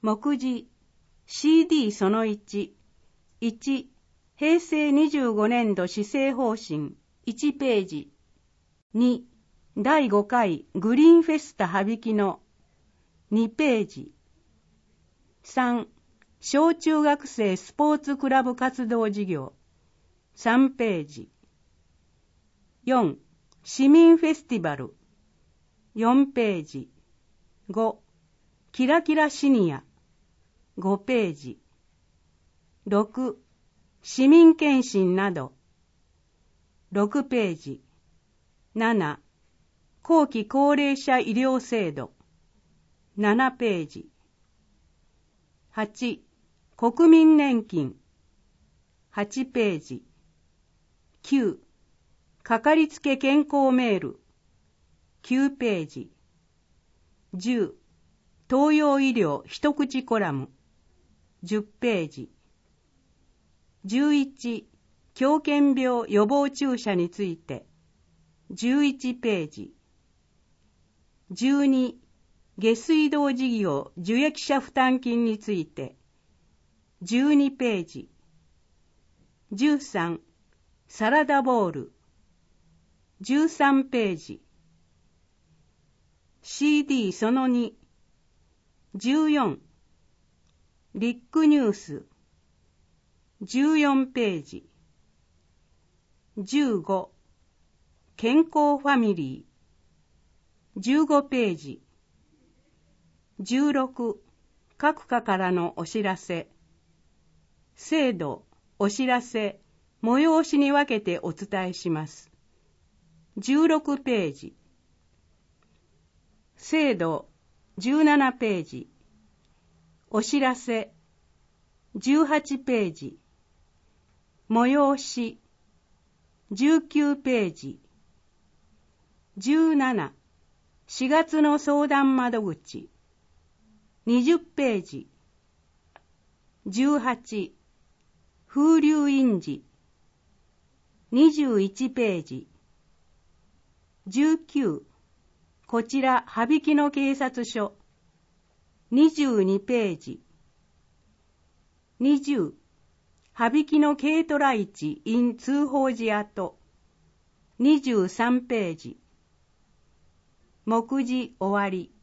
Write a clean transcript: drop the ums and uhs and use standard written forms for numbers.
目次 CD その1、1、平成25年度施政方針1ページ。2、第5回グリーンフェスタ羽曳野2ページ。3、小中学生スポーツクラブ活動事業3ページ。4、市民フェスティバル4ページ。5、キラキラシニア5ページ。6、市民検診など6ページ。7、後期高齢者医療制度7ページ。8、国民年金8ページ。9、かかりつけ健康メール9ページ。10、東洋医療一口コラム10ページ。11、狂犬病予防注射について11ページ。12、下水道事業受益者負担金について12ページ。13、サラダボウル13ページ。CD その2、14、リックニュース14ページ。15、健康ファミリー15ページ。16、各課からのお知らせ制度、お知らせ、催しに分けてお伝えします。16ページ。制度17ページ。お知らせ18ページ。催し19ページ。17、4月の相談窓口20ページ。18、風流印字21ページ。19、こちら羽曳野警察署22ページ。20、羽曳野軽トラ市 in 通報時跡23ページ。目次終わり。